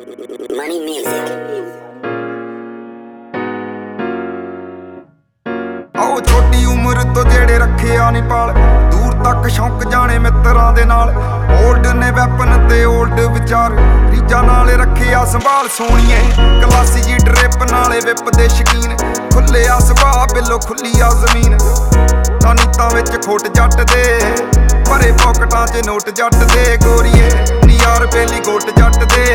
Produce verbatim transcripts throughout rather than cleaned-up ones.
Money music. आओ छोटी उम्र तो जेड़े रखे आ नी पाल दूर तक शौक जाने मित्रां दे नाल ओल्ड ने वैपन ते ओल्ड विचार रीजा नाल रखे आ संभाल सोनिए क्लासी जी ड्रिप नाले विप दे शकीन खुले आ सुभा बिलो खुली आ जमीन तानीतां विच खोट जट दे भरे पॉकटां च नोट जट दे गोरीए नी यार बेली गोट जट दे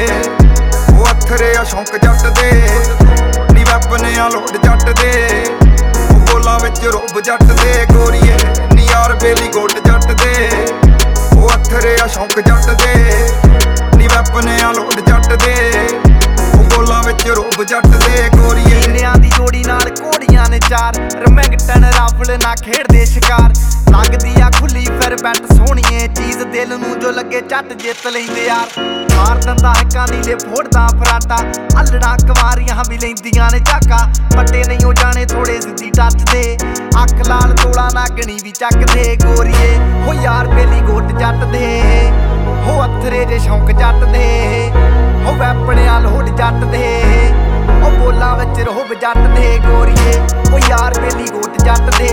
ओ अथरे आ शौक जट दे नी वैपन आ लोड जट दे बोलां विच रुब जट दे गोरीए नी यार बेली गोट जट दे ओ अथरे आ शौक जट दे नी वैपन आ लोड जट दे ओ बोलां विच रुब जट दे गोरीए नीलियां दी जोड़ी नाल घोड़ियां ने चार रमैंगटन राफल ना खेड़दे शिकार लगदी आ खुली फिर बैट सोहणीए चीज दिल नूं जो लगे झट जित लैंदे यार मार दंदा हक्कां नीले फोड़दा फराटा अल्लड़ा कुवारियां भी लैंदियां ने झाका पट्टे नहीं हो जाने थोड़े सिद्धी टच दे अख लाल तोला नागणी भी चकदे गोरीए हो यार बेली गोट जट दे हो अथरे जे शौक जट दे हो वैपणिया लोड जट दे ओ बोलां विच रोहब जट दे गोरीए ओ यार बेली गोट जट दे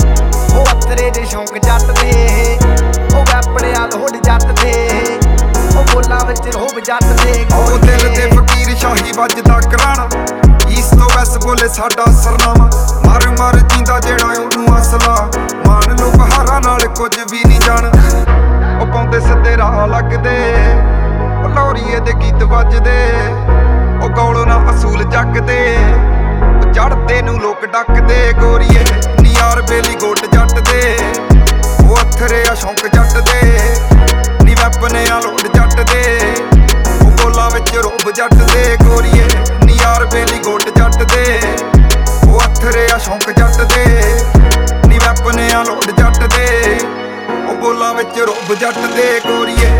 ओ अथरे जे शौक जट दे ओ वैपणिया लोड जट दे ओ बोलां विच रोहब जट दे ओ दिल दे फकीर शाही वजदा कराना ईस्ट तो वैस बोले साडा सरनामा मर मर जींदा जेड़ा ओनू असला मान लो बहारा नाल कुछ भी नहीं जान ओ पाउंदे सिद्धे राह लगदे ओ लौरीए दे गीत वजदे ओ गौलों ना असूल जगदे ओ चढ़दे नू लोक डकदे गोरीए नी यार बेली गोट जट दे ओ अथरे आ शौक जट दे नी वैपन आ लोड जट दे ओ बोलां विच रुब जट दे गोरीए नी यार बेली गोट जट दे ओ अथरे आ शौक जट दे नी वैपन आ लोड जट दे ओ बोलां विच रुब जट दे गोरीए